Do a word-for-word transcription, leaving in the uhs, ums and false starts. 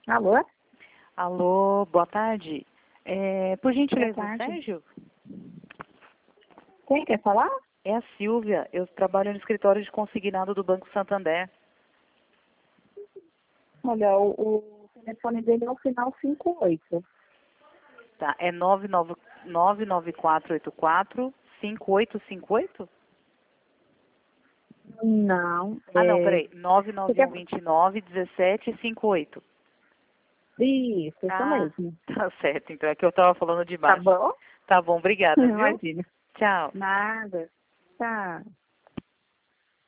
Alô? Alô, boa tarde. É, por gentileza, Boa tarde. Sérgio? Quem quer falar? É a Silvia. Eu trabalho no escritório de consignado do Banco Santander. Olha, o, o telefone dele é o final cinco oito. Tá, é nove nove quatro oito quatro cinco oito cinco oito? Não, Ah, não, é... peraí. nove Você nove quer... um dois nove um sete cinco oito. Isso, isso Ah, mesmo. tá certo. Então é que eu tava falando de Tá baixo. bom? Tá bom, obrigada, viu? Imagina. Tchau. Nada. Tá.